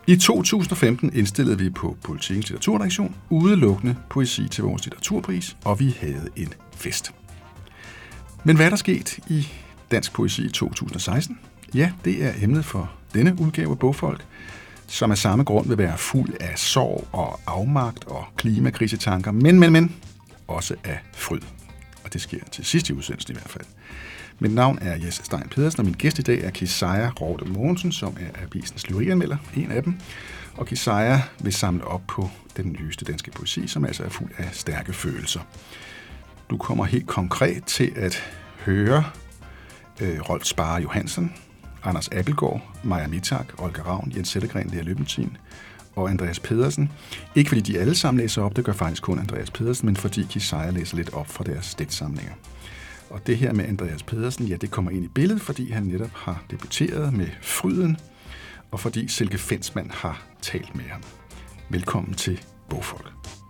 I 2015 indstillede vi på Politikens litteraturredaktion udelukkende poesi til vores litteraturpris, og vi havde en fest. Men hvad er der sket i dansk poesi i 2016? Ja, det er emnet for denne udgave af Bogfolk, som af samme grund vil være fuld af sorg og afmagt og klimakrisetanker, men også af fryd. Og det sker til sidst i udsendelsen i hvert fald. Mit navn er Jes Stein Pedersen, og min gæst i dag er Kisaja Rorte Mogensen, som er avisens lyrikanmelder, en af dem. Og Kisaja vil samle op på den nyeste danske poesi, som altså er fuld af stærke følelser. Du kommer helt konkret til at høre Rolf Sparre Johansen, Anders Abildgaard, Maja Mittag, Olga Ravn, Jens Sættergren, Lea Løbentin og Andreas Pedersen. Ikke fordi de alle sammen læser op, det gør faktisk kun Andreas Pedersen, men fordi Kisaja læser lidt op fra deres digtsamlinger. Og det her med Andreas Pedersen, ja, det kommer ind i billedet, fordi han netop har debuteret med Fryden, og fordi Silke Fensmann har talt med ham. Velkommen til Bogfolk.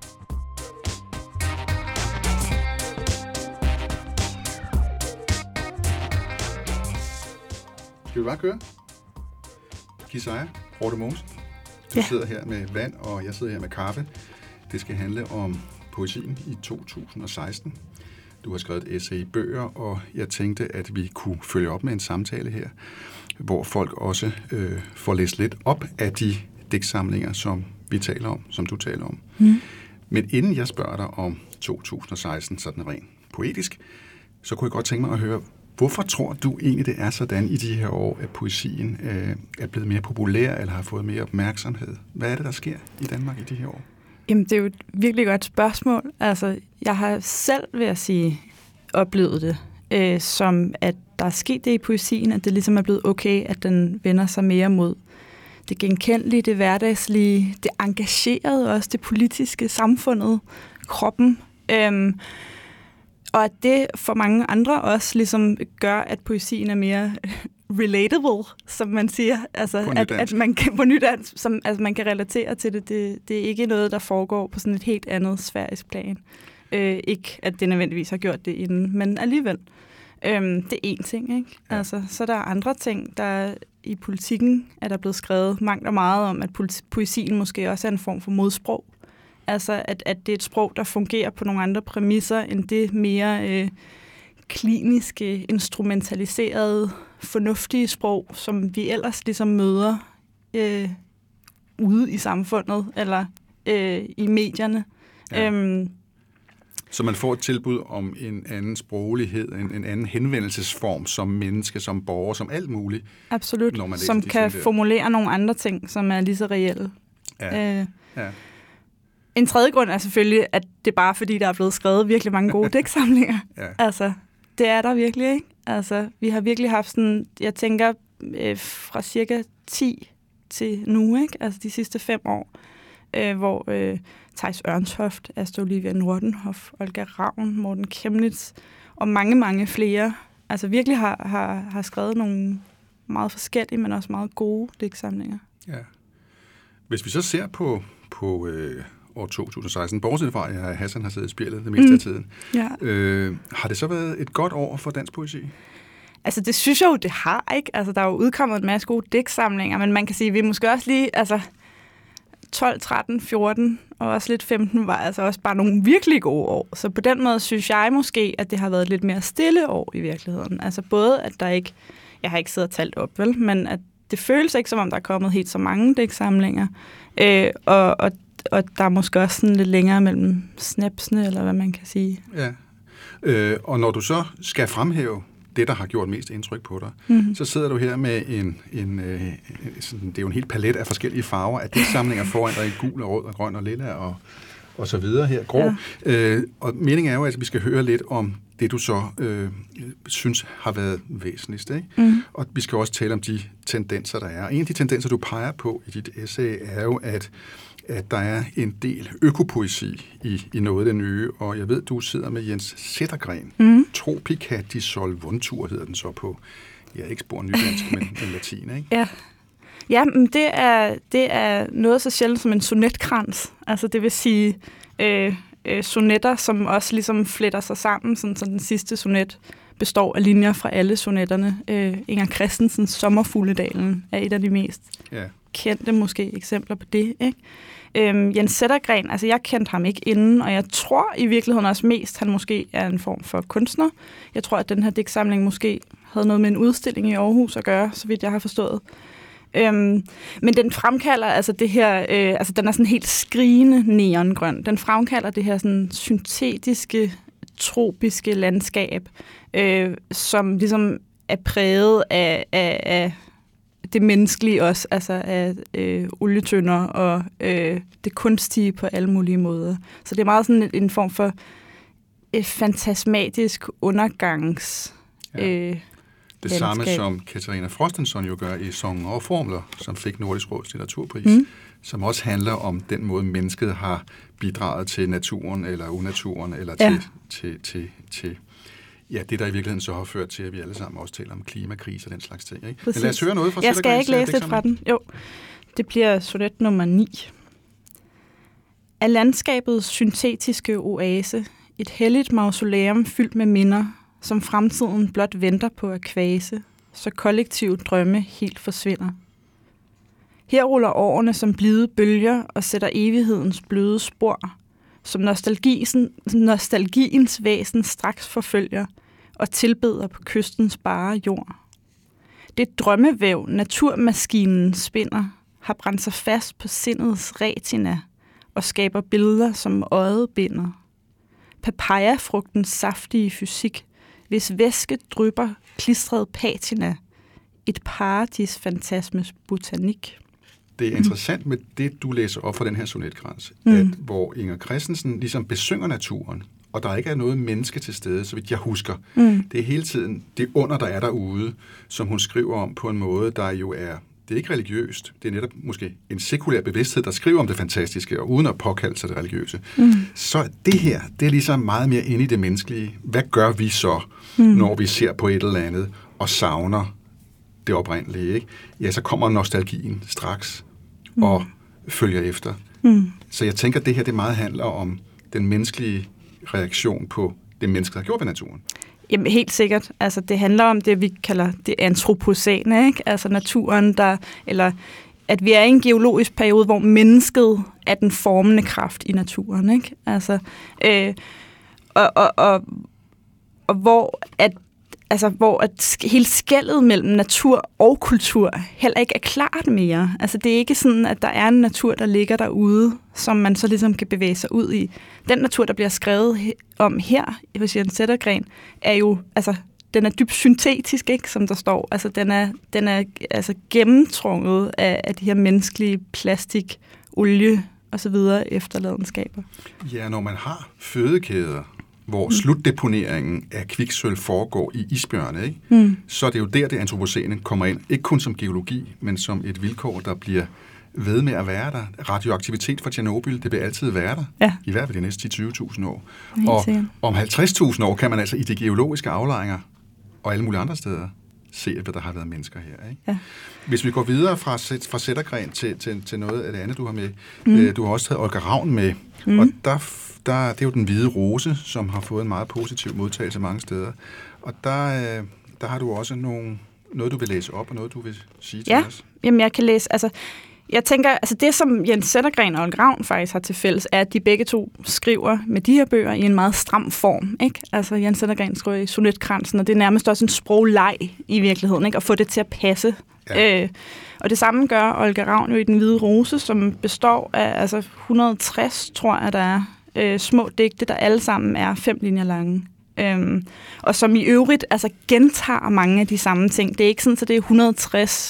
Skal vi bare køre? Kisaja Rorte Mogensen. Du sidder her med vand, og jeg sidder her med kaffe. Det skal handle om poesien i 2016. Du har skrevet et essay i bøger, og jeg tænkte, at vi kunne følge op med en samtale her, hvor folk også får læst lidt op af de digtsamlinger, som vi taler om, som du taler om. Men inden jeg spørger dig om 2016, sådan rent poetisk, så kunne jeg godt tænke mig at høre, hvorfor tror du egentlig, det er sådan i de her år, at poesien er blevet mere populær, eller har fået mere opmærksomhed? Hvad er det, der sker i Danmark i de her år? Jamen, det er jo et virkelig godt spørgsmål. Altså, jeg har selv, vil jeg sige, oplevet det, som at der er sket det i poesien, at det ligesom er blevet okay, at den vender sig mere mod det genkendelige, det hverdagslige, det engagerede, også det politiske, samfundet, kroppen. Og at det for mange andre også ligesom gør, at poesien er mere relatable, som man siger. Altså, at man kan på nydansk, som altså, man kan relatere til det. Det er ikke noget, der foregår på sådan et helt andet sfærisk plan. Ikke, at det nødvendigvis har gjort det inden, men alligevel. Det er én ting, ikke? Ja. Altså, så der er andre ting, der i politikken er der blevet skrevet mangt og meget om, at poesien måske også er en form for modsprog. Altså, at det er et sprog, der fungerer på nogle andre præmisser, end det mere kliniske, instrumentaliserede, fornuftige sprog, som vi ellers ligesom møder ude i samfundet, eller i medierne. Ja. Så man får et tilbud om en anden sproglighed, en anden henvendelsesform som menneske, som borger, som alt muligt. Absolut, som kan formulere nogle andre ting, som er lige så reelle. Ja. En tredje grund er selvfølgelig, at det er bare fordi, der er blevet skrevet virkelig mange gode digtsamlinger. Ja. Altså, det er der virkelig, ikke? Altså, vi har virkelig haft sådan, jeg tænker, fra cirka 10 til nu, ikke? Altså de sidste 5 år, hvor Theis Ørntoft, Asta Olivia Nordenhof, Olga Ravn, Morten Chemnitz og mange flere, altså virkelig har skrevet nogle meget forskellige, men også meget gode digtsamlinger. Ja. Hvis vi så ser på år 2016, bortset fra, at Hassan har siddet i spjældet det meste af tiden. Ja. Har det så været et godt år for dansk poesi? Altså, det synes jeg jo, det har, ikke? Altså, der er jo udkommet en masse gode digtsamlinger, men man kan sige, at vi måske også lige, altså 12, 13, 14 og også lidt 15 var altså også bare nogle virkelig gode år. Så på den måde synes jeg måske, at det har været lidt mere stille år i virkeligheden. Altså både, at der ikke, jeg har ikke siddet og talt op, vel, men at det føles ikke, som om der er kommet helt så mange digtsamlinger. Og der er måske også sådan lidt længere mellem snapsene, eller hvad man kan sige. Ja. Og når du så skal fremhæve det, der har gjort mest indtryk på dig, så sidder du her med sådan, det er jo en hel palet af forskellige farver af digtsamlinger foran dig i gul og rød og grøn og lilla og så videre her, grå. Ja. Og meningen er jo, at vi skal høre lidt om det, du så synes har været væsentligst, ikke? Og vi skal også tale om de tendenser, der er. En af de tendenser, du peger på i dit essay, er jo, at der er en del økopoesi i noget af det nye, og jeg ved, du sidder med Jens Sættergren. Tropica di Solvuntur hedder den så på, ikke spor nydansk, men latin, ikke? Ja. Ja, men det er noget så sjældent som en sonetkrans. Altså det vil sige sonetter, som også ligesom fletter sig sammen, sådan så den sidste sonet består af linjer fra alle sonetterne. Inger Christensens Sommerfugledalen er et af de mest kendte måske eksempler på det, ikke? Jens Zettergren, altså jeg kendte ham ikke inden, og jeg tror i virkeligheden også mest, han måske er en form for kunstner. Jeg tror, at den her digtsamling måske havde noget med en udstilling i Aarhus at gøre, så vidt jeg har forstået. Men den fremkalder altså det her, altså den er sådan helt skrigende neongrøn. Den fremkalder det her sådan syntetiske, tropiske landskab, som ligesom er præget af det menneskelige også, altså af olietønder og det kunstige på alle mulige måder. Så det er meget sådan en form for et fantasmatisk undergangs det samme som Katarina Frostenson jo gør i Sange og Formler, som fik Nordisk Råds litteraturpris, som også handler om den måde, mennesket har bidraget til naturen eller unaturen, eller til det, der i virkeligheden så har ført til, at vi alle sammen også taler om klimakrise og den slags ting. Ikke? Men lad os høre noget fra Jeg skal ikke læse lidt fra den. Jo, det bliver sonet nummer 9. Af landskabets syntetiske oase, et helligt mausoleum fyldt med minder, som fremtiden blot venter på at kvæse, så kollektive drømme helt forsvinder. Her ruller årene som blide bølger og sætter evighedens bløde spor, som nostalgiens væsen straks forfølger og tilbeder på kystens bare jord. Det drømmevæv, naturmaskinen spinder, har brændt sig fast på sindets retina og skaber billeder, som øjet binder. Papayafrugtens saftige fysik, hvis væske drypper klistret patina, et paradis fantasmes botanik. Det er interessant med det, du læser op fra den her sonetkrans, at hvor Inger Christensen ligesom besynger naturen, og der ikke er noget menneske til stede, så vidt jeg husker. Det er hele tiden det under, der er derude, som hun skriver om på en måde, der jo er, det er ikke religiøst, det er netop måske en sekulær bevidsthed, der skriver om det fantastiske, og uden at påkalde sig det religiøse. Så det her, det er ligesom meget mere inde i det menneskelige. Hvad gør vi så, når vi ser på et eller andet, og savner det oprindelige, ikke? Ja, så kommer nostalgien straks og følger efter. Så jeg tænker, at det her det meget handler om den menneskelige reaktion på det menneske, der har gjort ved naturen. Jamen helt sikkert. Altså det handler om det, vi kalder det antropocæne, ikke? Altså naturen, eller at vi er i en geologisk periode, hvor mennesket er den formende kraft i naturen, ikke? Altså, og hvor hele skellet mellem natur og kultur heller ikke er klart mere. Altså det er ikke sådan, at der er en natur, der ligger derude, som man så ligesom kan bevæge sig ud i. Den natur, der bliver skrevet om her hos Jens Zettergren, er jo, altså den er dybt syntetisk, ikke, som der står. Altså den er altså gennemtrunget af de her menneskelige plastik, olie og så videre efterladenskaber. Ja, når man har fødekæder, hvor slutdeponeringen af kviksølv foregår i isbjørne, ikke? Så er det jo der, det antropocæne kommer ind. Ikke kun som geologi, men som et vilkår, der bliver ved med at være der. Radioaktivitet fra Tjernobyl, det vil altid være der, i hvert fald de næste 10-20.000 år. Og om 50.000 år kan man altså i de geologiske aflejringer og alle mulige andre steder se, at der har været mennesker her. Ikke? Ja. Hvis vi går videre fra Zettergren til noget af det andet, du har med. Du har også taget Olga Ravn med, og det er jo den hvide rose, som har fået en meget positiv modtagelse mange steder. Og der har du også noget, du vil læse op, og noget, du vil sige til os. Jamen jeg kan læse, jeg tænker, altså det, som Jens Zettergren og Olga Ravn faktisk har til fælles, er, at de begge to skriver med de her bøger i en meget stram form, ikke? Altså Jens Zettergren skriver i sonetkransen, og det er nærmest også en sprogleg i virkeligheden, ikke? At få det til at passe. Ja. Og det samme gør Olga Ravn jo i Den hvide rose, som består af 160, tror jeg, der er små digte, der alle sammen er 5 linjer lange. Og som i øvrigt gentager mange af de samme ting. Det er ikke sådan, at det er 160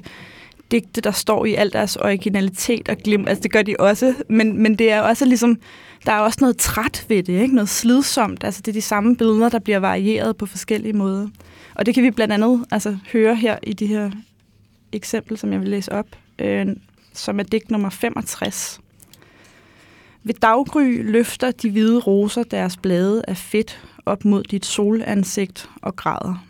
digte, der står i al deres originalitet og glimt. Altså det gør de også, men det er også ligesom, der er også noget træt ved det, ikke? Noget slidsomt. Altså det er de samme billeder, der bliver varieret på forskellige måder. Og det kan vi blandt andet høre her i de her eksempel, som jeg vil læse op, som er digt nummer 65. Ved daggry løfter de hvide roser deres blade af fedt op mod dit solansigt og græder.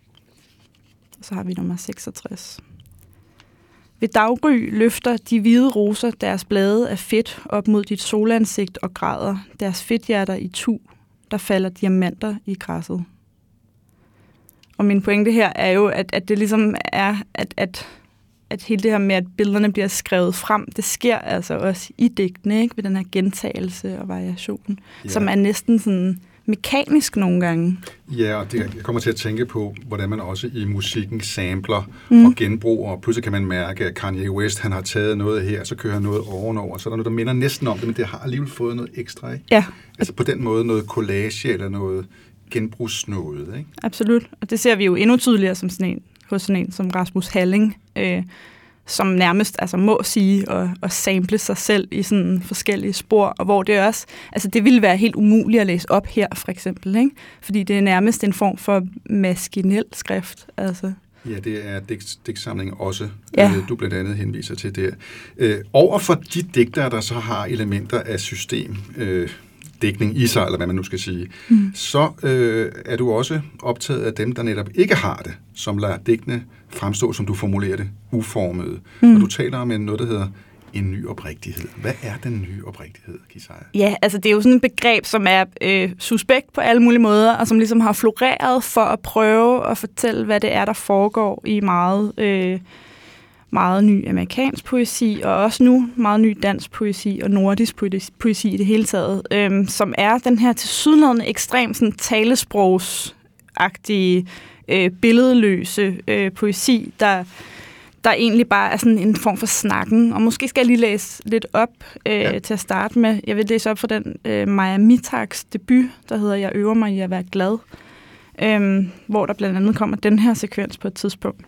Så har vi nummer 66. Ved daggry løfter de hvide roser deres blade af fedt op mod dit solansigt og græder, deres fedthjerter i tu, der falder diamanter i græsset. Og min pointe her er jo, at det ligesom er, at at hele det her med, at billederne bliver skrevet frem, det sker altså også i digtene, ikke? Ved den her gentagelse og variation, som er næsten sådan mekanisk nogle gange. Ja, og jeg kommer til at tænke på, hvordan man også i musikken sampler og genbruger, og pludselig kan man mærke, at Kanye West, han har taget noget her, så kører han noget ovenover, så er der noget, der minder næsten om det, men det har alligevel fået noget ekstra, ikke? Ja. Altså på den måde noget collage eller noget genbrugsnåde, ikke? Absolut, og det ser vi jo endnu tydeligere hos sådan en som Rasmus Halling, som nærmest altså må sige og sample sig selv i sådan forskellige spor, og hvor det også, altså det ville være helt umuligt at læse op her, for eksempel, ikke? Fordi det er nærmest en form for maskinel skrift, altså. Ja, det er digtsamlingen også, du blandt andet henviser til der. Over for de digtere, der så har elementer af system, dækning i sig, eller hvad man nu skal sige, så er du også optaget af dem, der netop ikke har det, som lader digtene fremstå, som du formulerer det, uformede. Og du taler om noget, der hedder en ny oprigtighed. Hvad er den nye oprigtighed, Kisaja? Ja, altså det er jo sådan et begreb, som er suspekt på alle mulige måder, og som ligesom har floreret for at prøve at fortælle, hvad det er, der foregår i meget ny amerikansk poesi, og også nu meget ny dansk poesi og nordisk poesi i det hele taget, som er den her tilsyneladende ekstremt sådan, talesprogsagtige, billedløse poesi, der egentlig bare er sådan en form for snakken. Og måske skal jeg lige læse lidt op til at starte med. Jeg vil læse op fra den Maja Mitaks debut, der hedder Jeg øver mig i at være glad, hvor der blandt andet kommer den her sekvens på et tidspunkt.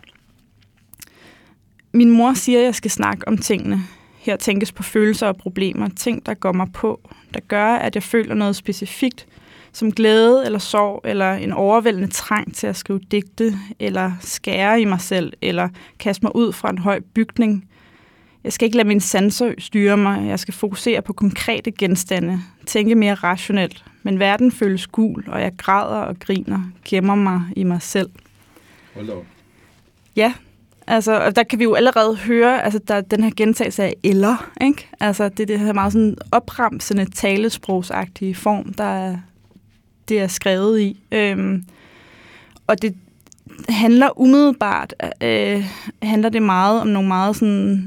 Min mor siger, at jeg skal snakke om tingene. Her tænkes på følelser og problemer, ting, der går mig på, der gør, at jeg føler noget specifikt, som glæde eller sorg, eller en overvældende trang til at skrive digte, eller skære i mig selv, eller kaste mig ud fra en høj bygning. Jeg skal ikke lade mine sanser styre mig, jeg skal fokusere på konkrete genstande, tænke mere rationelt, men verden føles gul, og jeg græder og griner, gemmer mig i mig selv. Hold da. Ja. Altså, der kan vi jo allerede høre, altså, der er den her gentagelse af eller, ikke? Altså, det er det her meget sådan opremsende, talesprogsagtige form, det er skrevet i. Og det handler umiddelbart, handler det meget om nogle meget sådan,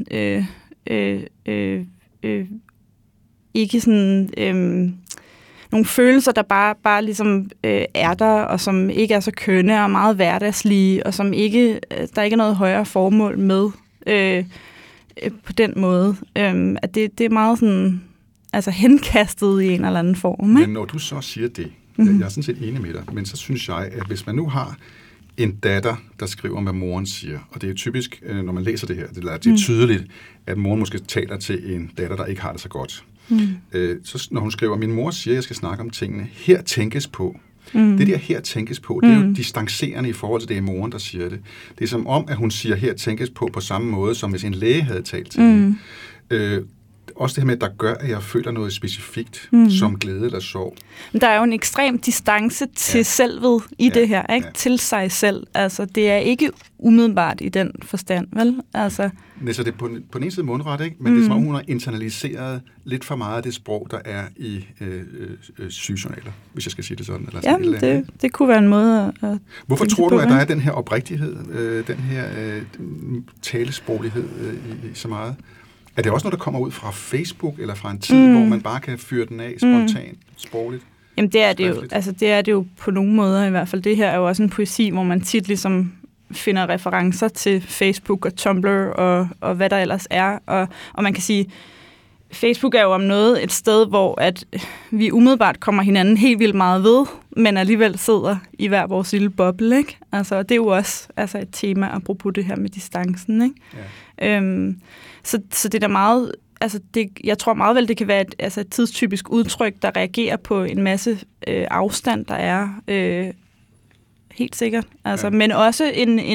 ikke sådan, nogle følelser, der bare ligesom er der, og som ikke er så kønne og meget hverdagslige, og som ikke, der ikke er noget højere formål med på den måde. At det er meget sådan, altså henkastet i en eller anden form. Ikke? Men når du så siger det, jeg er sådan set enig med dig, men så synes jeg, at hvis man nu har en datter, der skriver, hvad moren siger, og det er typisk, når man læser det her, det er tydeligt, at moren måske taler til en datter, der ikke har det så godt. Så når hun skriver, min mor siger, at jeg skal snakke om tingene, her tænkes på. Det der her tænkes på, det er jo distancerende i forhold til det, moren, der siger det. Det er som om, at hun siger, her tænkes på samme måde, som hvis en læge havde talt til hende. Også det her med, der gør, at jeg føler noget specifikt, som glæde eller sorg. Der er jo en ekstrem distance til selvet i det her, ikke? Til sig selv. Altså, det er ikke umiddelbart i den forstand, vel? Altså. Så det er på den ene side mundret, ikke? Men det er som om, hun har internaliseret lidt for meget af det sprog, der er i sygejournaler, hvis jeg skal sige det sådan. Eller sådan det kunne være en måde at Hvorfor tror du, at der er den her oprigtighed, den her talesproglighed i så meget? Er det også noget, der kommer ud fra Facebook, eller fra en tid, hvor man bare kan fyre den af spontant, sprogligt? Jamen det er det jo. Altså det er det jo på nogle måder i hvert fald. Det her er jo også en poesi, hvor man tit ligesom finder referencer til Facebook og Tumblr og hvad der ellers er. Og man kan sige, Facebook er jo om noget et sted, hvor at vi umiddelbart kommer hinanden helt vildt meget ved, men alligevel sidder i hver vores lille boble, ikke? Altså, det er jo også altså et tema, apropos det her med distancen, ikke? Ja. Så det er da meget, altså jeg tror meget vel, det kan være et tidstypisk udtryk, der reagerer på en masse afstand, der er helt sikkert. Altså, men også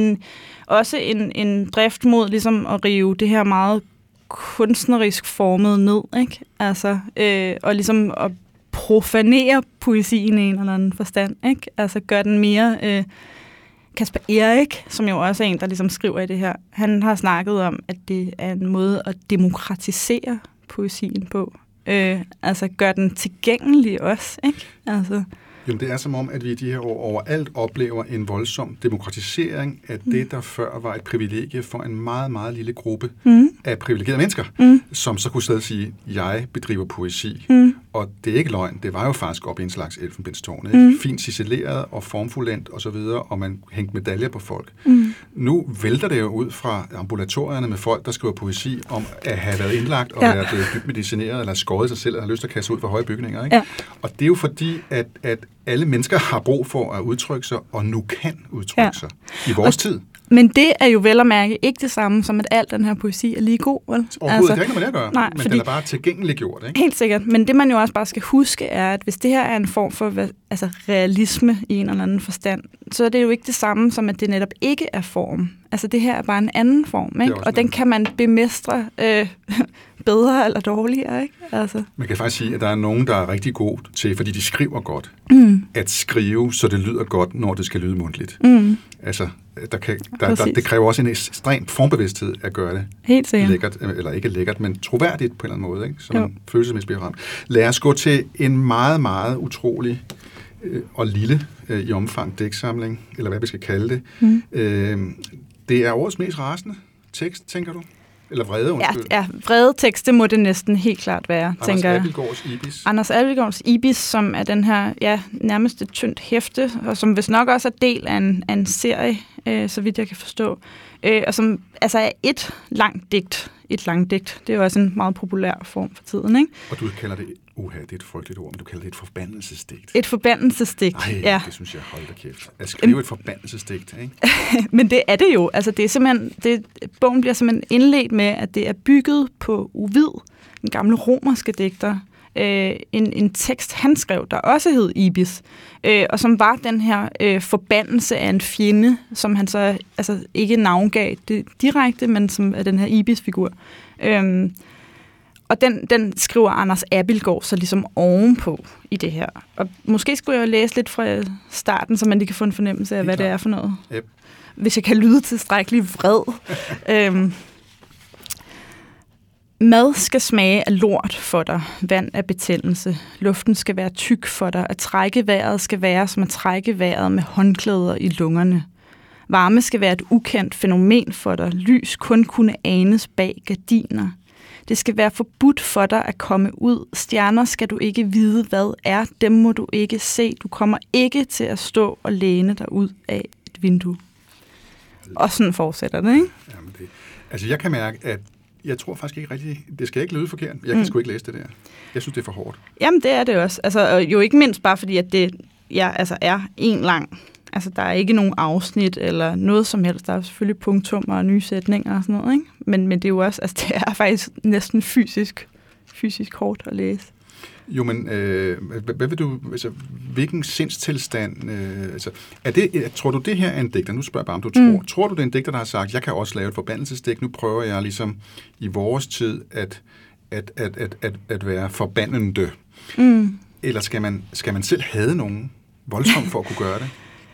en drift mod ligesom at rive det her meget kunstnerisk formet ned, ikke? Altså, og ligesom at profanere poesien i en eller anden forstand, ikke? Altså gør den mere. Kasper Erik, som jo også er en, der ligesom skriver i det her, han har snakket om, at det er en måde at demokratisere poesien på. Altså gør den tilgængelig også, ikke? Altså. Jo, det er som om, at vi i de her år overalt oplever en voldsom demokratisering af det, der før var et privilegie for en meget, meget lille gruppe af privilegerede mennesker, som så kunne stadig sige, jeg bedriver poesi. Og det er ikke løgn, det var jo faktisk op i en slags elfenbenstårn. Fint ciseleret og formfuldendt og så videre, og man hængte medaljer på folk. Nu vælter det jo ud fra ambulatorierne med folk, der skriver poesi om at have været indlagt og være blevet medicineret eller skåret sig selv, eller har lyst til at kaste ud for høje bygninger. Ikke? Ja. Og det er jo fordi, at alle mennesker har brug for at udtrykke sig, og nu kan udtrykke sig i vores tid. Men det er jo vel at mærke ikke det samme, som at al den her poesi er lige god, vel? Overhovedet, det er ikke noget med det at gøre, men den er bare tilgængeliggjort, ikke? Helt sikkert, men det man jo også bare skal huske er, at hvis det her er en form for realisme i en eller anden forstand, så er det jo ikke det samme som, at det netop ikke er form. Altså det her er bare en anden form, ikke? Og den kan man bemestre bedre eller dårligere, ikke? Altså. Man kan faktisk sige, at der er nogen, der er rigtig god til, fordi de skriver godt, at skrive, så det lyder godt, når det skal lyde mundtligt. Altså, det kræver også en ekstrem formbevidsthed at gøre det helt sikkert lækkert, eller ikke lækkert, men troværdigt på en eller anden måde, ikke? Som en følelsesmæssig ramt. Lad os gå til en meget, meget utrolig og lille i omfang digtsamling, eller hvad vi skal kalde det. Det er årets mest rasende tekst, tænker du? Eller vrede, undskyld. Ja, vrede tekste må det næsten helt klart være, tænker jeg. Anders Abildgaards Ibis, som er den her, nærmest et tyndt hæfte, og som vist nok også er del af en serie, så vidt jeg kan forstå. Og som altså er et langt digt. Det er jo også en meget populær form for tiden, ikke? Og du kalder det, det er et frygteligt ord, men du kalder det et forbandelsesdigt. Et forbandelsesdigt, ja. Det synes jeg, hold da kæft. At skrive et forbandelsesdigt, ikke? Men det er det jo. Altså, det er simpelthen, bogen bliver simpelthen indledt med, at det er bygget på Ovid, den gamle romerske digter, en tekst, han skrev, der også hed Ibis, og som var den her forbandelse af en fjende, som han så altså, ikke navngav det direkte, men som er den her Ibis-figur. Og den skriver Anders Abildgaard så ligesom ovenpå i det her. Og måske skulle jeg jo læse lidt fra starten, så man lige kan få en fornemmelse af, hvad det er for noget. Yep. Hvis jeg kan lyde tilstrækkeligt vred. Mad skal smage af lort for dig, vand af betændelse. Luften skal være tyk for dig, at trække vejret skal være som at trække vejret med håndklæder i lungerne. Varme skal være et ukendt fænomen for dig, lys kun kunne anes bag gardiner. Det skal være forbudt for dig at komme ud. Stjerner skal du ikke vide, hvad er. Dem må du ikke se. Du kommer ikke til at stå og læne dig ud af et vindue. Og sådan fortsætter det, ikke? Jamen altså, jeg kan mærke, at jeg tror faktisk ikke rigtigt, det skal ikke lyde forkert. Jeg kan sgu ikke læse det der. Jeg synes, det er for hårdt. Jamen, det er det også. Altså, jo ikke mindst bare fordi, at det er en lang. Altså, der er ikke nogen afsnit eller noget som helst. Der er selvfølgelig punktummer og nye sætninger og sådan noget, ikke? Men det er jo også, altså, det er faktisk næsten fysisk hårdt at læse. Jo, men hvad vil du, altså, hvilken sindstilstand, tror du det her er en digter? Nu spørger jeg bare, om du tror. Tror du det er en digter, der har sagt, jeg kan også lave et forbandelsesdigt, nu prøver jeg ligesom i vores tid at være forbandende. Eller skal man selv have nogen voldsomt for at kunne gøre det?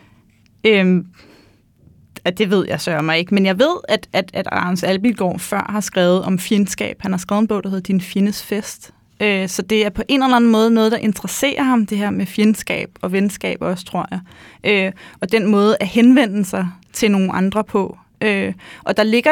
Det ved jeg sørger mig ikke, men jeg ved, at Anders Abildgaard før har skrevet om fjendskab. Han har skrevet en bog, der hedder Din Fjendes Fest. Så det er på en eller anden måde noget, der interesserer ham, det her med fjendskab og venskab også, tror jeg. Og den måde at henvende sig til nogle andre på. Og der ligger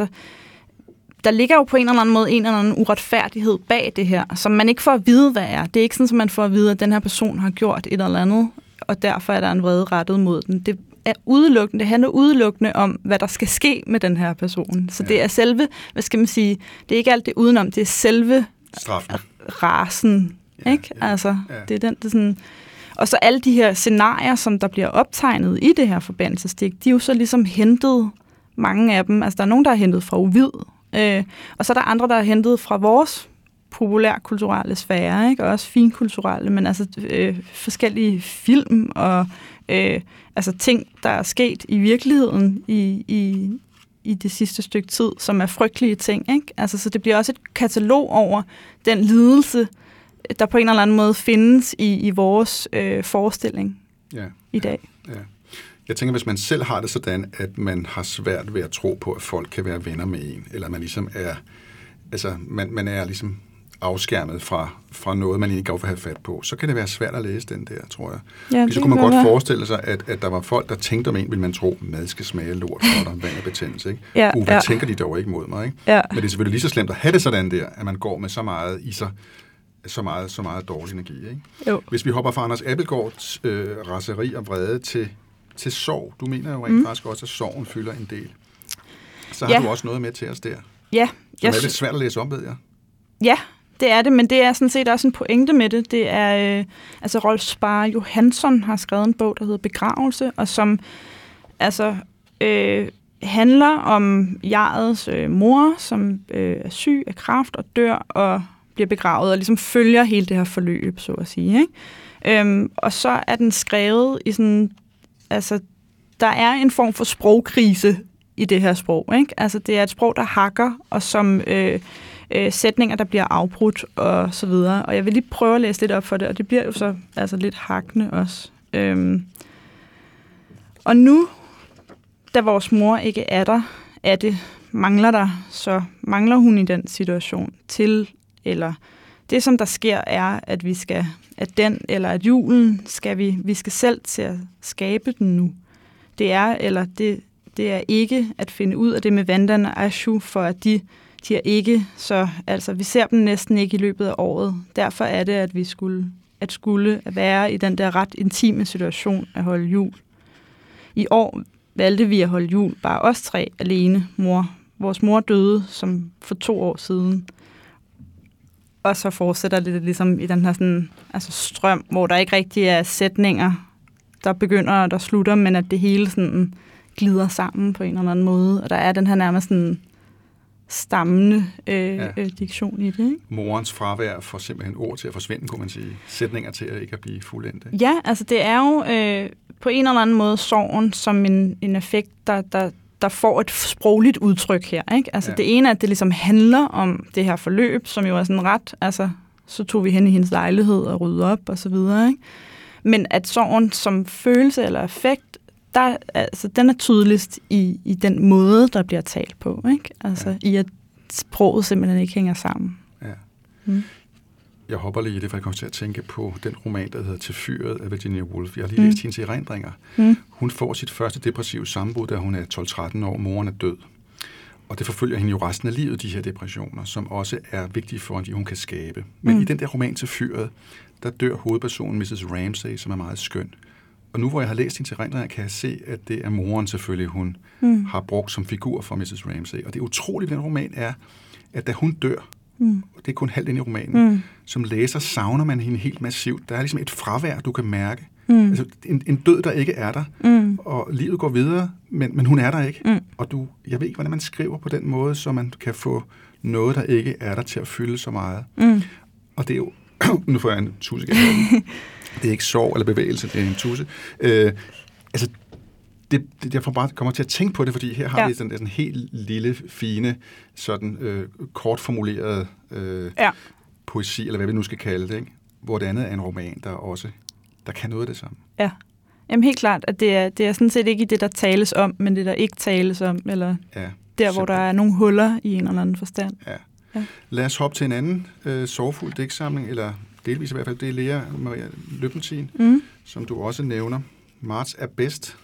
jo på en eller anden måde en eller anden uretfærdighed bag det her, som man ikke får at vide, hvad er. Det er ikke sådan, at man får at vide, at den her person har gjort et eller andet, og derfor er der en vrede rettet mod den. Det handler udelukkende om, hvad der skal ske med den her person. Så det er selve, hvad skal man sige, det er ikke alt det udenom, det er selve straffen. Rasen, ikke? Ja. Altså, det er den, det er sådan. Og så alle de her scenarier, som der bliver optegnet i det her forbandelsesdigt, de er jo så ligesom hentet, mange af dem, altså der er nogen, der er hentet fra Ovid, og så er der andre, der er hentet fra vores populærkulturelle sfære, ikke? Og også finkulturelle, men altså forskellige film og altså ting, der er sket i virkeligheden i det sidste stykke tid, som er frygtelige ting, ikke? Altså, så det bliver også et katalog over den lidelse, der på en eller anden måde findes i vores forestilling i dag. Ja. Jeg tænker, hvis man selv har det sådan, at man har svært ved at tro på, at folk kan være venner med en, eller man ligesom er, altså man er ligesom afskærmet fra noget, man egentlig godt vil have fat på, så kan det være svært at læse den der, tror jeg. Ja, så kunne man godt forestille sig, at der var folk, der tænkte om en, vil man tro, mad skal smage lort for dig, vand og betændelse. Ikke? Hvad tænker de dog ikke mod mig? Ikke? Ja. Men det er selvfølgelig lige så slemt at have det sådan der, at man går med så meget i sig, så meget dårlig energi. Ikke? Jo. Hvis vi hopper fra Anders Abildgaards raseri og vrede til sorg, du mener jo rent faktisk også, at sorgen fylder en del. Så har du også noget med til os der. Ja. Som er lidt svært at læse om, ved jeg. Ja, det er det, men det er sådan set også en pointe med det. Det er, Rolf Sparre Johansson har skrevet en bog, der hedder Begravelse, og som handler om Jareds mor, som er syg af kræft og dør og bliver begravet, og ligesom følger hele det her forløb, så at sige. Ikke? Og så er den skrevet i sådan, der er en form for sprogkrise i det her sprog. Ikke? Altså, det er et sprog, der hakker, og som sætninger, der bliver afbrudt, og så videre. Og jeg vil lige prøve at læse lidt op for det, og det bliver jo så lidt hakkende også. Og nu, da vores mor ikke er der, mangler hun i den situation til, eller det, som der sker, er, at julen skal vi skal selv til at skabe den nu. Det er ikke at finde ud af det med Vandan og Ashu, for at de er ikke, så vi ser dem næsten ikke i løbet af året. Derfor er det, at vi skulle være i den der ret intime situation at holde jul. I år valgte vi at holde jul bare os 3 alene. Vores mor døde som for 2 år siden. Og så fortsætter det ligesom i den her sådan, strøm, hvor der ikke rigtig er sætninger, der begynder og der slutter, men at det hele sådan glider sammen på en eller anden måde. Og der er den her nærmest sådan stammende diktion i det. Ikke? Morens fravær får simpelthen ord til at forsvinde, kunne man sige. Sætninger til at ikke at blive fuldendte. Ja, det er jo på en eller anden måde sorgen som en effekt, der får et sprogligt udtryk her. Ikke? Det ene er, at det ligesom handler om det her forløb, som jo er sådan ret, så tog vi hen i hendes lejlighed og ryddede op og så videre. Ikke? Men at sorgen som følelse eller effekt, den er tydeligst i den måde, der bliver talt på. Ikke? I at sproget simpelthen ikke hænger sammen. Ja. Jeg hopper lige i det, for jeg kommer til at tænke på den roman, der hedder Til fyret af Virginia Woolf. Jeg har lige læst hendes erindringer. Hun får sit første depressive sammenbrud, da hun er 12-13 år. Moren er død. Og det forfølger hende jo resten af livet, de her depressioner, som også er vigtige for hende, hun kan skabe. Men i den der roman Til fyret, der dør hovedpersonen Mrs. Ramsay, som er meget skøn. Og nu hvor jeg har læst hendes erindringer, kan jeg se, at det er moren selvfølgelig, hun har brugt som figur for Mrs. Ramsay. Og det utrolige ved den roman er, at da hun dør, og det er kun halvt ind i romanen, som læser savner man hende helt massivt. Der er ligesom et fravær, du kan mærke. En død, der ikke er der. Og livet går videre, men hun er der ikke. Og jeg ved ikke, hvordan man skriver på den måde, så man kan få noget, der ikke er der, til at fylde så meget. Og det er jo... nu får jeg en tusse. Det er ikke sorg eller bevægelse, det er en tusse. Jeg får bare kommer til at tænke på det, fordi her har vi sådan helt lille, fine, sådan kort formuleret poesi, eller hvad vi nu skal kalde det, ikke? Hvor det andet er en roman, der kan noget af det samme. Ja. Jamen helt klart, at det er sådan set ikke i det, der tales om, men det, der ikke tales om, eller hvor der er nogle huller i en eller anden forstand. Ja. Lad os hoppe til en anden sorgfuld digtsamling, eller delvis i hvert fald, det er Lea Maria Løbeltin, som du også nævner. Marts er bedst.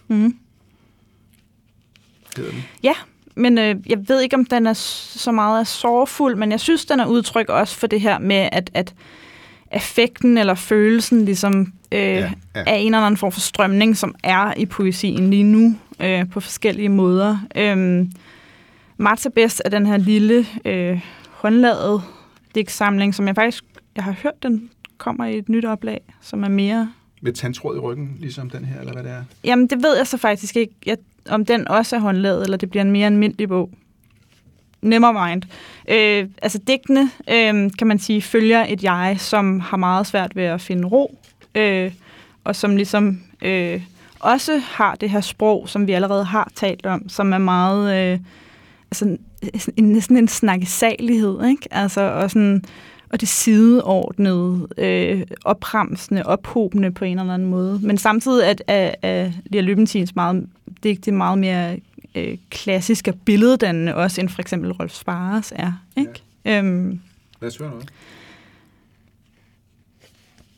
Hedder den. Ja, men jeg ved ikke, om den er så meget af sorgfuld, men jeg synes, den er udtryk også for det her med, at affekten eller følelsen ligesom er en eller anden form for strømning, som er i poesien lige nu på forskellige måder. Marts er bedst er den her lille håndlaget digtsamling, som jeg har hørt, den kommer i et nyt oplag, som er mere... Med tandtråd i ryggen, ligesom den her, eller hvad det er? Jamen, det ved jeg så faktisk ikke, om den også er håndlaget, eller det bliver en mere almindelig bog. Never mind. Digtene, kan man sige, følger et jeg, som har meget svært ved at finde ro, og som ligesom også har det her sprog, som vi allerede har talt om, som er meget... næsten en snakkesalighed, ikke? Og det sideordnede, opremsende, ophobende på en eller anden måde. Men samtidig er Lea Løbentins digte meget mere klassisk og billeddannende også, end for eksempel Rolf Sparres er. Ikke? Lad os høre noget.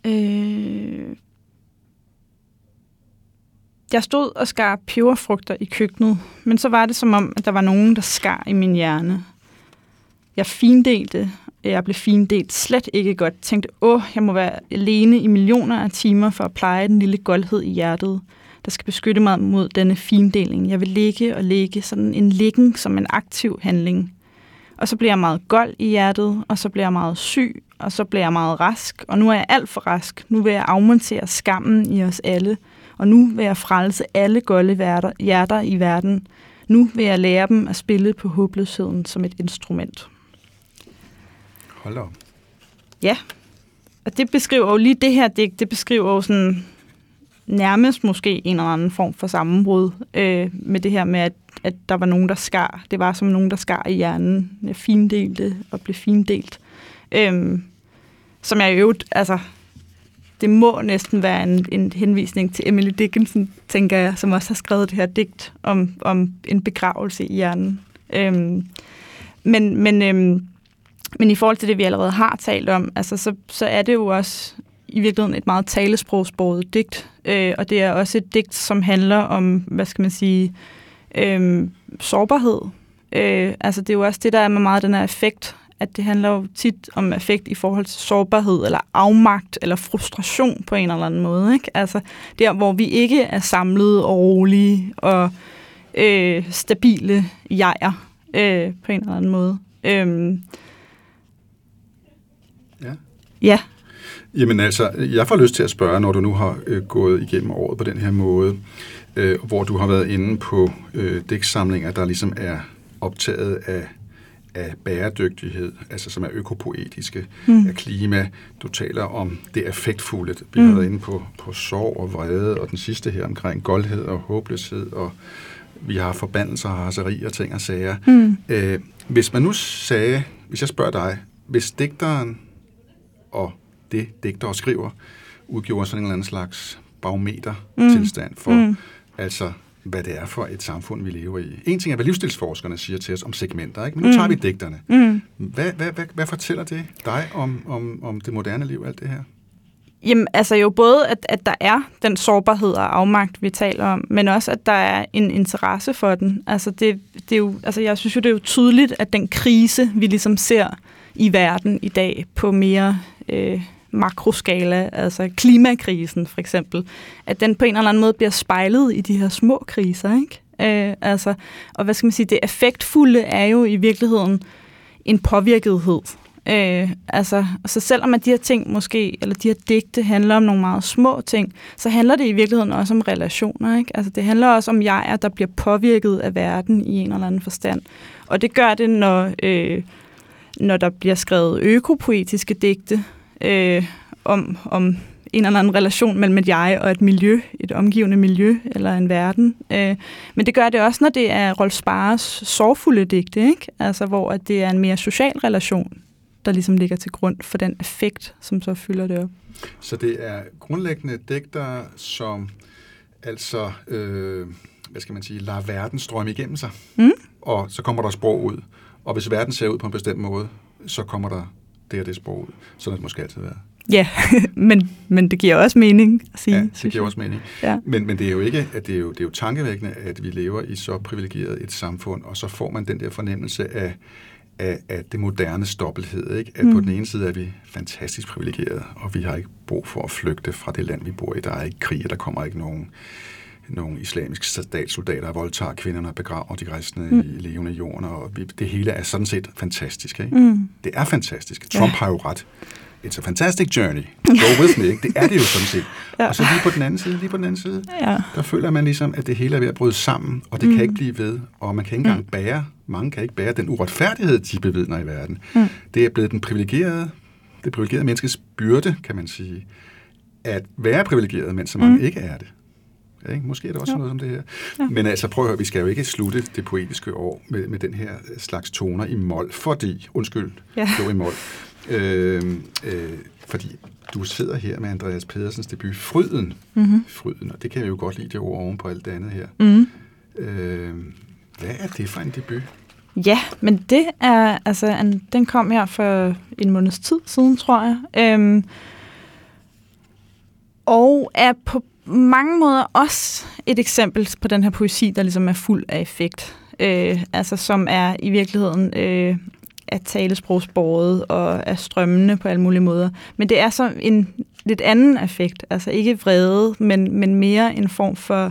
Jeg stod og skar peberfrugter i køkkenet, men så var det som om, at der var nogen, der skar i min hjerne. Jeg findelte. Jeg blev findelt slet ikke godt. Tænkte, jeg må være alene i millioner af timer for at pleje den lille goldhed i hjertet, der skal beskytte mig mod denne findeling. Jeg vil ligge og ligge, sådan en liggen som en aktiv handling. Og så bliver jeg meget gold i hjertet, og så bliver jeg meget syg, og så bliver jeg meget rask. Og nu er jeg alt for rask. Nu vil jeg afmontere skammen i os alle. Og nu vil jeg frelse alle golde hjerter i verden. Nu vil jeg lære dem at spille på håbløsheden som et instrument. Hold op. Ja, og det beskriver jo lige det her digt, det beskriver jo sådan nærmest måske en eller anden form for sammenbrud med det her med, at der var nogen, der skar. Det var som nogen, der skar i hjernen, findelte og blev findelt. Som jeg øvrigt, altså, det må næsten være en henvisning til Emily Dickinson, tænker jeg, som også har skrevet det her digt om en begravelse i hjernen. Men i forhold til det, vi allerede har talt om, altså, så er det jo også i virkeligheden et meget talesprogsbåret digt. Og det er også et digt, som handler om, hvad skal man sige, sårbarhed. Altså det er jo også det, der er med meget den her affekt, at det handler jo tit om affekt i forhold til sårbarhed, eller afmagt, eller frustration på en eller anden måde. Ikke? Altså der, hvor vi ikke er samlede og rolige og stabile jeger på en eller anden måde. Ja. Jamen altså, jeg får lyst til at spørge, når du nu har gået igennem året på den her måde, hvor du har været inde på digtsamlinger, der ligesom er optaget af bæredygtighed, altså som er økopoetiske, af klima. Du taler om det affektfulde. Vi har været inde på sorg og vrede, og den sidste her omkring goldhed og håbløshed, og vi har forbandelser og raseri og ting og sager. Hvis man nu sagde, hvis jeg spørger dig, hvis digteren og det digtere skriver, udgjorde sådan en eller anden slags barometertilstand for, altså, hvad det er for et samfund, vi lever i. En ting er, hvad livsstilsforskerne siger til os om segmenter, ikke? Men nu tager vi digterne. Hvad fortæller det dig om det moderne liv, alt det her? Jamen, altså jo både, at der er den sårbarhed og afmagt, vi taler om, men også, at der er en interesse for den. Altså, det er jo, altså jeg synes jo, det er jo tydeligt, at den krise, vi ligesom ser i verden i dag på mere makroskala, altså klimakrisen for eksempel, at den på en eller anden måde bliver spejlet i de her små kriser, ikke? Altså, og hvad skal man sige, det affektfulde er jo i virkeligheden en påvirkethed. Altså, så selvom at de her ting måske, eller de her digte handler om nogle meget små ting, så handler det i virkeligheden også om relationer, ikke? Altså, det handler også om jeger, der bliver påvirket af verden i en eller anden forstand. Og det gør det, når der bliver skrevet økopoetiske digte om en eller anden relation mellem et jeg og et miljø, et omgivende miljø eller en verden. Men det gør det også, når det er Rolf Sparres sorgfulde digte, ikke? Altså, hvor at det er en mere social relation, der ligesom ligger til grund for den effekt, som så fylder det op. Så det er grundlæggende digter, som altså, hvad skal man sige, lader verden strømme igennem sig, og så kommer der sprog ud. Og hvis verden ser ud på en bestemt måde, så kommer der det sprog ud. Sådan har det måske altid været. Ja, men det giver også mening at sige. Ja, det giver også mening. Ja. Men det er jo ikke, at det er jo tankevækkende, at vi lever i så privilegeret et samfund, og så får man den der fornemmelse af det moderne dobbelthed, ikke? At på den ene side er vi fantastisk privilegeret, og vi har ikke brug for at flygte fra det land, vi bor i. Der er ikke krig, der kommer ikke nogen islamiske statssoldater, der voldtager kvinderne og begraver de kristne i levende jorden, og det hele er sådan set fantastisk, ikke? Det er fantastisk. Trump har jo ret. It's a fantastic journey. Go with me, ikke? Det er det jo sådan set. Ja. Og så lige på den anden side, der føler man ligesom, at det hele er ved at bryde sammen, og det kan ikke blive ved, og man kan ikke engang bære, mange kan ikke bære den uretfærdighed, de bevidner i verden. Det er blevet det privilegerede menneskes byrde, kan man sige, at være privilegeret, mens så mange ikke er det. Ja, ikke? Måske er det også noget som det her. Ja. Men altså, prøv at høre, vi skal jo ikke slutte det poetiske år med den her slags toner i mol, fordi, jo i mol, fordi du sidder her med Andreas Pedersens debut, Fryden. Fryden, og det kan jeg jo godt lide, det ord oven på alt det andet her. Hvad er det for en debut? Ja, men det er, altså, den kom her for en måneds tid siden, tror jeg. Og er på mange måder også et eksempel på den her poesi, der ligesom er fuld af effekt. Altså som er i virkeligheden er talesprogsbåret og er strømmende på alle mulige måder. Men det er så en lidt anden effekt. Altså ikke vrede, men mere en form for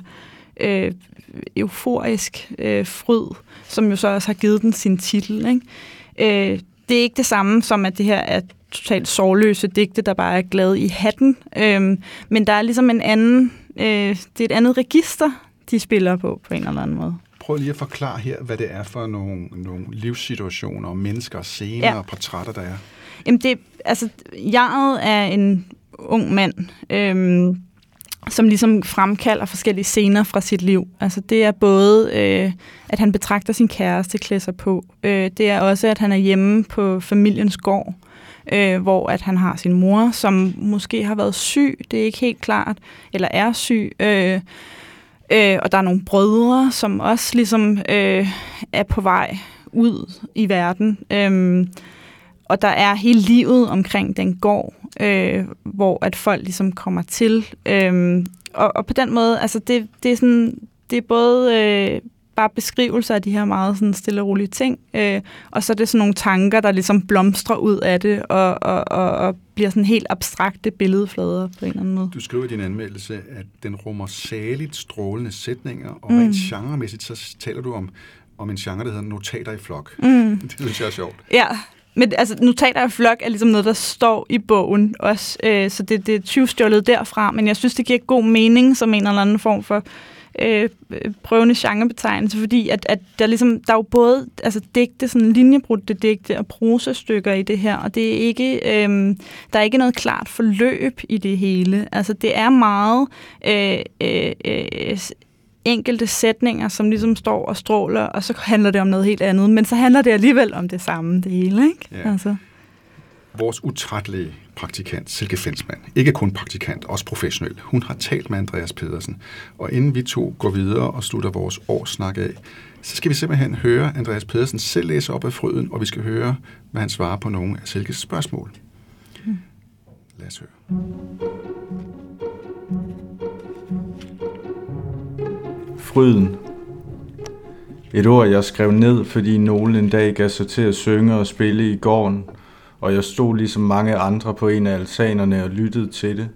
euforisk fryd, som jo så også har givet den sin titel, ikke? Det er ikke det samme som, at det her er totalt sorgløse digte, der bare er glade i hatten. Men der er ligesom en anden, det er et andet register, de spiller på en eller anden måde. Prøv lige at forklare her, hvad det er for nogle livssituationer og mennesker, scener og portrætter, der er. Jamen Jarret er en ung mand, som ligesom fremkalder forskellige scener fra sit liv. Altså det er både, at han betragter sin kæreste, klæder sig på. Det er også, at han er hjemme på familiens gård, hvor at han har sin mor, som måske har været syg, det er ikke helt klart, eller er syg. Og der er nogle brødre, som også ligesom er på vej ud i verden. Og der er hele livet omkring den gård, hvor at folk ligesom kommer til. Og på den måde, altså det er både bare beskrivelser af de her meget sådan stille og rolige ting, og så er det sådan nogle tanker, der ligesom blomstrer ud af det, og bliver sådan helt abstrakte billedflader på en eller anden måde. Du skriver i din anmeldelse, at den rummer særligt strålende sætninger, og rent genremæssigt, så taler du om en genre, der hedder notater i flok. Det synes jeg er sjovt. Ja, men altså notater i flok er ligesom noget, der står i bogen også, så det er tyvstjålet derfra, men jeg synes, det giver god mening som en eller anden form for prøvende genrebetegnelse, fordi at der ligesom, der er jo både altså digte, sådan linjebrudte digte og prosastykker i det her, og det er ikke, der er ikke noget klart forløb i det hele. Altså det er meget enkelte sætninger, som ligesom står og stråler, og så handler det om noget helt andet, men så handler det alligevel om det samme, det hele, ikke? Ja. Altså. Vores utrættelige praktikant, Silke Fensmann, ikke kun praktikant, også professionel, hun har talt med Andreas Pedersen. Og inden vi to går videre og slutter vores årssnak af, så skal vi simpelthen høre Andreas Pedersen selv læse op af Fryden, og vi skal høre, hvad han svarer på nogle af Silkes spørgsmål. Lad os høre. Fryden. Et ord, jeg skrev ned, fordi nogen en dag gav sig til at synge og spille i gården, og jeg stod ligesom mange andre på en af altanerne og lyttede til det.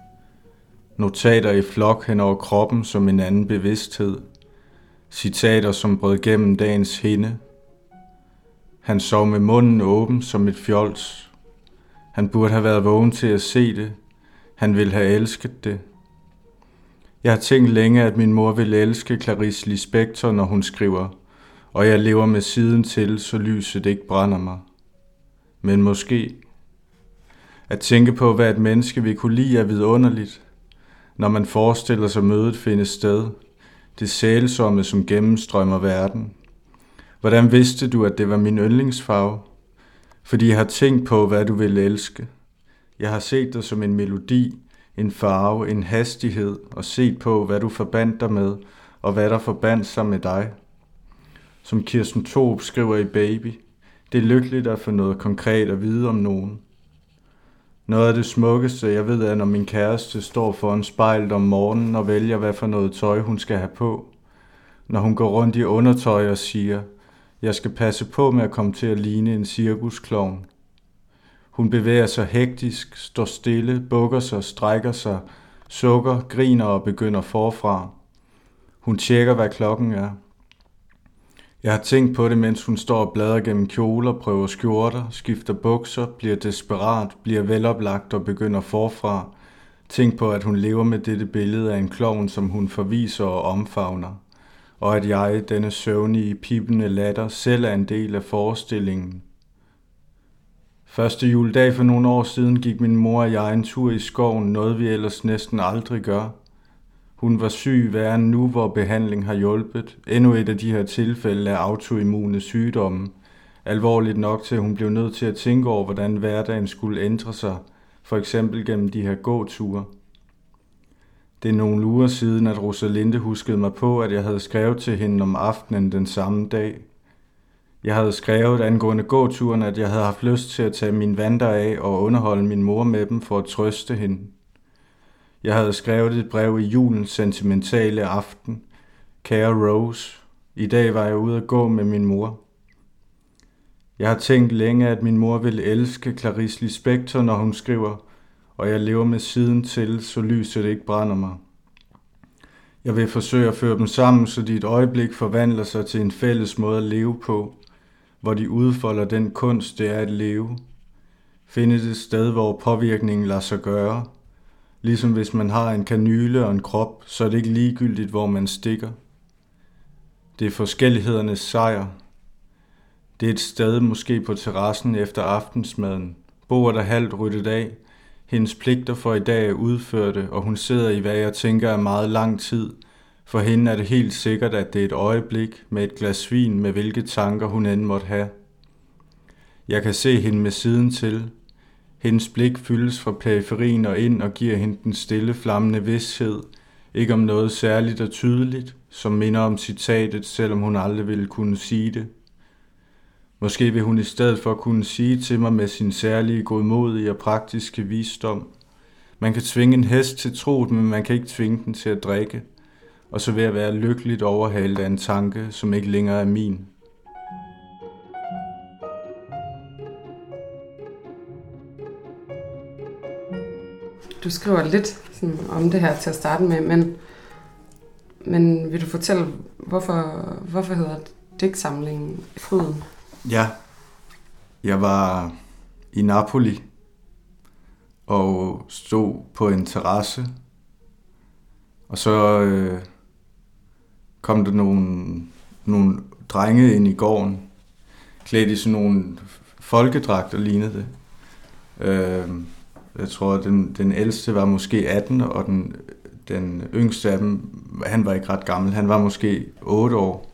Notater i flok hen over kroppen som en anden bevidsthed. Citater, som brød gennem dagens hinde. Han sov med munden åben som et fjols. Han burde have været vågen til at se det. Han ville have elsket det. Jeg har tænkt længe, at min mor ville elske Clarice Lispector, når hun skriver, og jeg lever med siden til, så lyset ikke brænder mig. Men måske. At tænke på, hvad et menneske vil kunne lide, er vidunderligt, når man forestiller sig mødet finde sted, det sælsomme, som gennemstrømmer verden. Hvordan vidste du, at det var min yndlingsfarve? Fordi jeg har tænkt på, hvad du vil elske. Jeg har set dig som en melodi, en farve, en hastighed, og set på, hvad du forbandt dig med, og hvad der forbandt sig med dig. Som Kirsten Thorup skriver i Baby, det er lykkeligt at få noget konkret at vide om nogen. Noget af det smukkeste, jeg ved, er, når min kæreste står foran spejlet om morgenen og vælger, hvad for noget tøj hun skal have på. Når hun går rundt i undertøj og siger, jeg skal passe på med at komme til at ligne en cirkusklovn. Hun bevæger sig hektisk, står stille, bukker sig, strækker sig, sukker, griner og begynder forfra. Hun tjekker, hvad klokken er. Jeg har tænkt på det, mens hun står og bladrer gennem kjoler, prøver skjorter, skifter bukser, bliver desperat, bliver veloplagt og begynder forfra. Tænk på, at hun lever med dette billede af en klovn, som hun forviser og omfavner. Og at jeg, denne søvnige, pipende latter, selv er en del af forestillingen. Første juledag for nogle år siden gik min mor og jeg en tur i skoven, noget vi ellers næsten aldrig gør. Hun var syg værre end nu, hvor behandling har hjulpet. Endnu et af de her tilfælde af autoimmune sygdomme. Alvorligt nok til, at hun blev nødt til at tænke over, hvordan hverdagen skulle ændre sig. For eksempel gennem de her gåture. Det er nogle uger siden, at Rosalinde huskede mig på, at jeg havde skrevet til hende om aftenen den samme dag. Jeg havde skrevet angående gåturen, at jeg havde haft lyst til at tage mine vanter af og underholde min mor med dem for at trøste hende. Jeg havde skrevet et brev i julens sentimentale aften. Kære Rose, i dag var jeg ude at gå med min mor. Jeg har tænkt længe, at min mor vil elske Clarice Lispector, når hun skriver, og jeg lever med siden til, så lyset ikke brænder mig. Jeg vil forsøge at føre dem sammen, så de et øjeblik forvandler sig til en fælles måde at leve på, hvor de udfolder den kunst, det er at leve. Finde et sted, hvor påvirkningen lader sig gøre. Ligesom hvis man har en kanyle og en krop, så er det ikke ligegyldigt, hvor man stikker. Det er forskellighedernes sejr. Det er et sted, måske på terrassen efter aftensmaden. Bordet er halvt ryddet af. Hendes pligter for i dag er udførte, og hun sidder i, hvad jeg tænker er meget lang tid. For hende er det helt sikkert, at det er et øjeblik med et glas vin, med hvilke tanker hun end måtte have. Jeg kan se hende med siden til. Hendes blik fyldes fra periferien og ind og giver hende den stille, flammende vidshed, ikke om noget særligt og tydeligt, som minder om citatet, selvom hun aldrig ville kunne sige det. Måske vil hun i stedet for kunne sige til mig med sin særlige godmodige og praktiske visdom. Man kan tvinge en hest til trot, men man kan ikke tvinge den til at drikke. Og så vil jeg være lykkeligt overhalet af en tanke, som ikke længere er min. Du skriver lidt sådan, om det her til at starte med, men vil du fortælle, hvorfor hedder digtsamlingen Fryden? Ja, jeg var i Napoli og stod på en terrasse, og så kom der nogle drenge ind i gården, klædt i sådan nogle folkedragter, lignede det. Jeg tror, den ældste var måske 18, og den yngste af dem, han var ikke ret gammel, han var måske 8 år.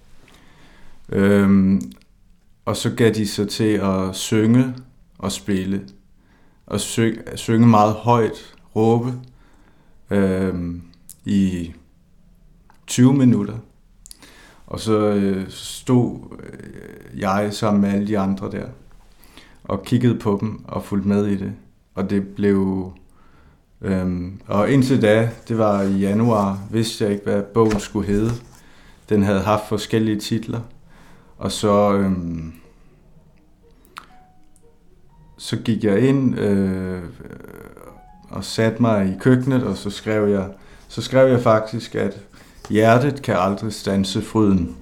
Og så gav de sig til at synge og spille, og synge meget højt, råbe, i 20 minutter. Og så stod jeg sammen med alle de andre der, og kiggede på dem og fulgte med i det. Og det blev... og indtil da, det var i januar, vidste jeg ikke, hvad bogen skulle hedde. Den havde haft forskellige titler. Og så gik jeg ind og satte mig i køkkenet, og så skrev jeg faktisk, at hjertet kan aldrig standse fryden.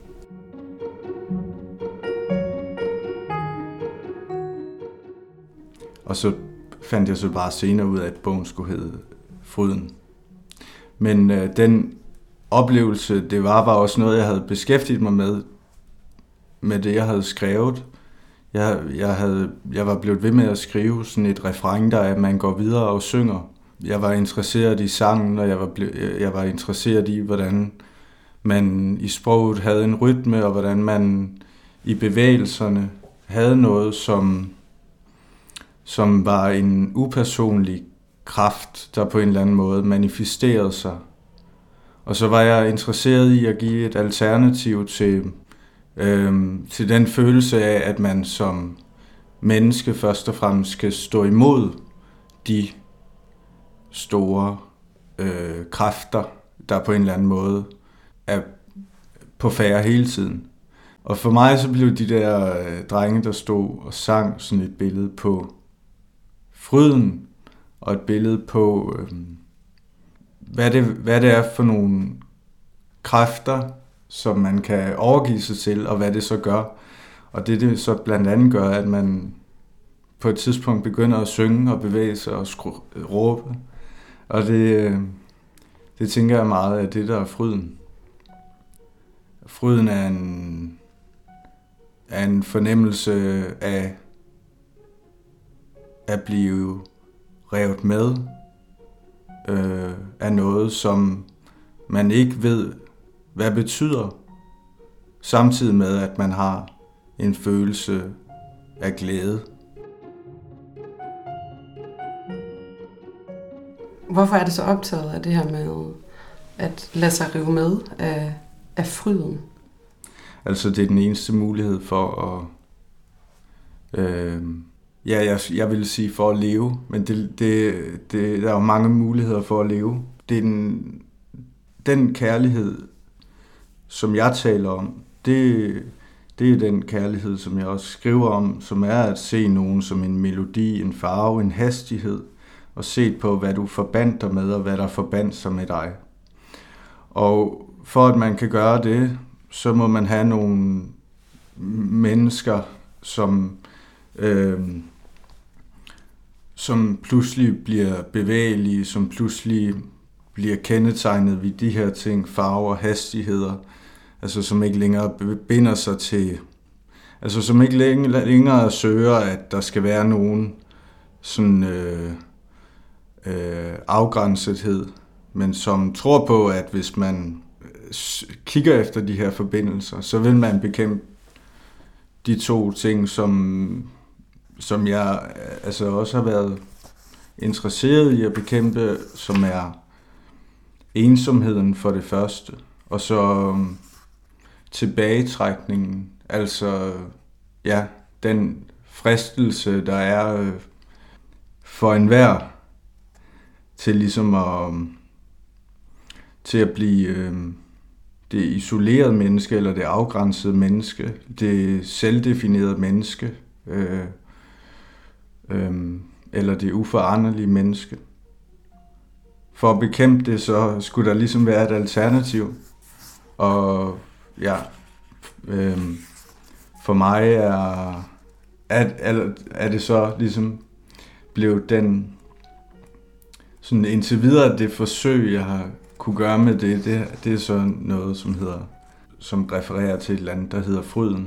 Og så fandt jeg så bare senere ud af, at bogen skulle hedde Fryden. Men den oplevelse, det var også noget, jeg havde beskæftiget mig med det, jeg havde skrevet. Jeg var blevet ved med at skrive sådan et refræn, der er, at man går videre og synger. Jeg var interesseret i sangen, og jeg var interesseret i, hvordan man i sproget havde en rytme, og hvordan man i bevægelserne havde noget, som var en upersonlig kraft, der på en eller anden måde manifesterede sig. Og så var jeg interesseret i at give et alternativ til den følelse af, at man som menneske først og fremmest skal stå imod de store kræfter, der på en eller anden måde er på færre hele tiden. Og for mig så blev de der drenge, der stod og sang, sådan et billede på fryden, og et billede på, hvad det er for nogle kræfter, som man kan overgive sig til, og hvad det så gør. Og det så blandt andet gør, at man på et tidspunkt begynder at synge og bevæge sig og råbe. Og det tænker jeg meget af det, der er fryden. Fryden er en fornemmelse af at blive revet med af noget, som man ikke ved, hvad betyder, samtidig med, at man har en følelse af glæde. Hvorfor er det så optaget af det her med at lade sig rive med af fryden? Altså, det er den eneste mulighed for at... jeg vil sige for at leve, men der er jo mange muligheder for at leve. det er den kærlighed, som jeg taler om, det er den kærlighed, som jeg også skriver om, som er at se nogen som en melodi, en farve, en hastighed, og se på, hvad du forbandt dig med, og hvad der forbandt sig med dig. Og for at man kan gøre det, så må man have nogle mennesker, som pludselig bliver bevægelige, som pludselig bliver kendetegnet ved de her ting, farver, hastigheder, altså som ikke længere binder sig til, altså som ikke længere søger, at der skal være nogen sådan afgrænsethed, men som tror på, at hvis man kigger efter de her forbindelser, så vil man bekæmpe de to ting, som jeg altså også har været interesseret i at bekæmpe, som er ensomheden for det første, og så tilbagetrækningen, altså ja, den fristelse, der er for enhver til ligesom til at blive det isolerede menneske, eller det afgrænsede menneske, det selvdefinerede menneske, eller det uforanderlige menneske. For at bekæmpe det, så skulle der ligesom være et alternativ. Og ja, for mig er det så ligesom blevet den, sådan indtil videre det forsøg, jeg har kunne gøre med det er så noget, som refererer til et eller andet, der hedder Fryden.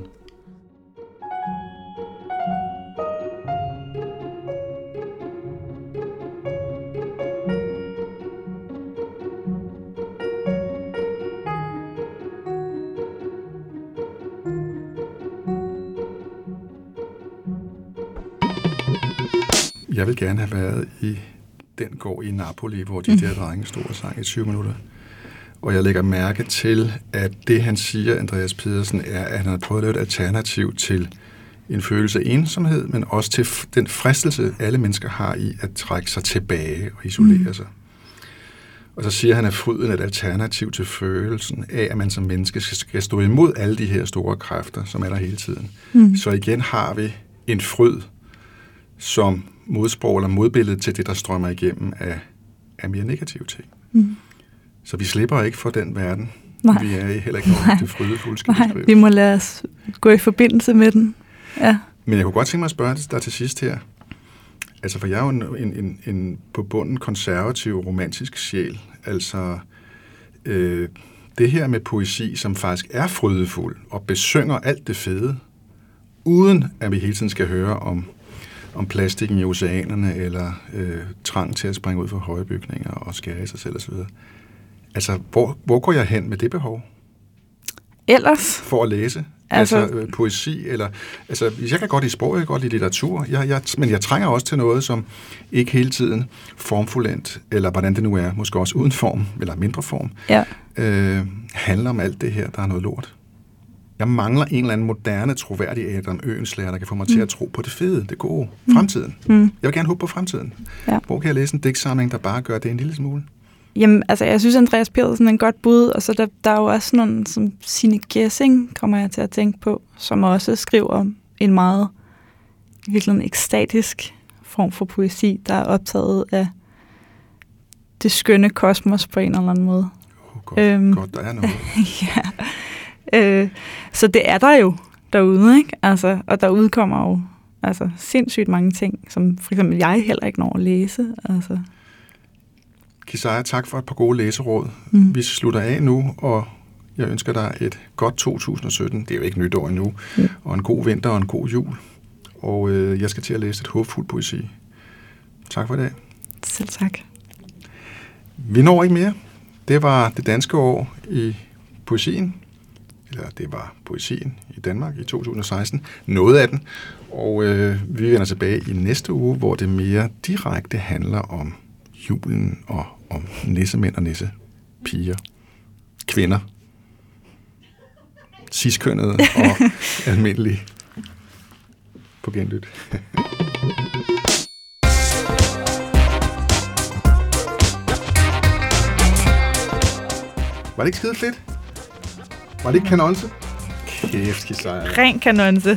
Jeg vil gerne have været i den gård i Napoli, hvor de der drenge stod og sang i 20 minutter. Og jeg lægger mærke til, at det han siger, Andreas Pedersen, er, at han har prøvet at lave et alternativ til en følelse af ensomhed, men også til den fristelse, alle mennesker har i at trække sig tilbage og isolere sig. Og så siger han, at fryden er et alternativ til følelsen af, at man som menneske skal stå imod alle de her store kræfter, som er der hele tiden. Så igen har vi en fryd, som modsprog eller modbillede til det, der strømmer igennem af mere negative ting. Så vi slipper ikke for den verden. Nej. Vi er heller ikke over det frydefulde, skal beskrives. Vi må lade os gå i forbindelse med den. Ja. Men jeg kunne godt tænke mig at spørge dig til sidst her. Altså, for jeg er jo en på bunden konservativ, romantisk sjæl. Altså, det her med poesi, som faktisk er frydefuld og besynger alt det fede, uden at vi hele tiden skal høre om plastikken i oceanerne, eller trang til at springe ud fra høje bygninger og skære i sig selv osv. Altså, hvor går jeg hen med det behov? Ellers? For at læse? Altså poesi, eller... Altså, jeg kan godt lide sprog, jeg kan godt lide litteratur, men jeg trænger også til noget, som ikke hele tiden formfuldendt, eller hvordan det nu er, måske også uden form, eller mindre form, handler om alt det her, der er noget lort. Jeg mangler en eller anden moderne, troværdig Adam Oehlenschläger, der kan få mig til at tro på det fede, det gode, fremtiden. Jeg vil gerne håbe på fremtiden. Ja. Hvor kan jeg læse en digtsamling, der bare gør det en lille smule? Jamen, altså, jeg synes, Andreas Pedersen er en godt bud, og så der er jo også nogle, som Signe Gessing, kommer jeg til at tænke på, som også skriver en meget, virkelig en ekstatisk form for poesi, der er optaget af det skønne kosmos på en eller anden måde. Godt, der er noget. Ja. Så det er der jo derude, ikke? Altså, og der udkommer jo altså, sindssygt mange ting, som for eksempel jeg heller ikke når at læse. Altså. Kisaya, tak for et par gode læseråd. Vi slutter af nu, og jeg ønsker dig et godt 2017. Det er jo ikke nytår endnu. Og en god vinter og en god jul. Og jeg skal til at læse et håbfuldt poesi. Tak for i dag. Selv tak. Vi når ikke mere. Det var det danske år i poesien. Eller det var poesien i Danmark i 2016. Noget af den. Og vi vender tilbage i næste uge, hvor det mere direkte handler om julen og om nissemænd og nissepiger. Kvinder. Ciskønnede og almindelige. På genlyt. Var det ikke skide fedt? Var det ikke kanonse? Kæft, Kislejer. Ren kanonse.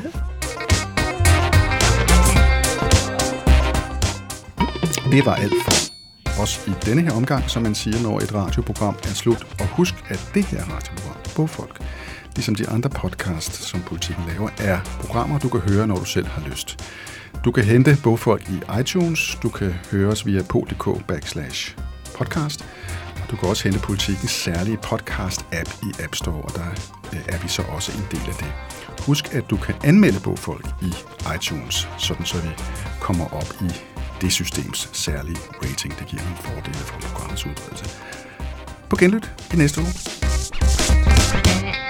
Det var alt for os i denne her omgang, som man siger, når et radioprogram er slut. Og husk, at det her radioprogram, Bogfolk, ligesom de andre podcasts, som Politikken laver, er programmer, du kan høre, når du selv har lyst. Du kan hente Bogfolk i iTunes, du kan høre os via podk.com/podcast, og du kan også hente Politikens særlige podcast-app i App Store, og der er vi så også en del af det. Husk, at du kan anmelde Bogfolk i iTunes, sådan så vi kommer op i det systems særlige rating. Det giver nogle fordele for programmets udbredelse. På genlyt i næste uge.